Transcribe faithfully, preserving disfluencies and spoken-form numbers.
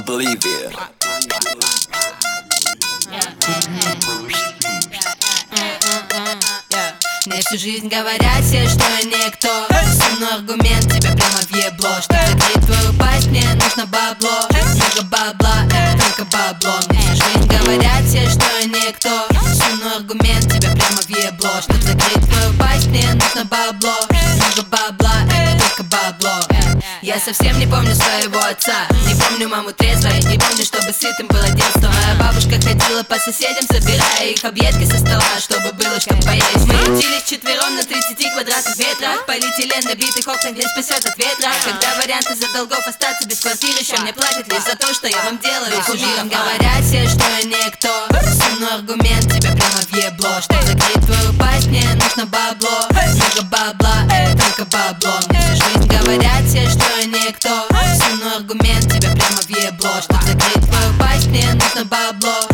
believe it. Мне всю жизнь говорят все, что я никто. Но аргумент тебе прямо в ебло. Чтоб закрыть твою пасть, мне нужно бабло. Много бабла, это только бабло. Мне всю жизнь говорят все, что я никто. Но аргумент тебе прямо в ебло. Чтоб закрыть твою пасть, мне нужно бабло. Много бабла, это только бабло. Я совсем не помню своего отца, не помню маму трезвой, не помню, чтобы сытым было детство. Моя бабушка ходила по соседям, собирая их объедки со стола, чтобы было что поесть. Мы учились четвером на тридцати квадратных метрах, полиэтилен набитых окнах не спасет от ветра. Когда варианты за долгов остаться без квартиры, еще мне платят лишь за то, что я вам делаю кумиром. Говорят все, что я никто, но аргумент тебе прямо в ебло. Чтоб закрыть твою пасть, мне нужно бабло. Много бабла, это только бабло. Мне всю жизнь говорят все, что я никто, но аргумент тебе прямо в ебло. Чтоб закрыть твою пасть, мне нужно бабло.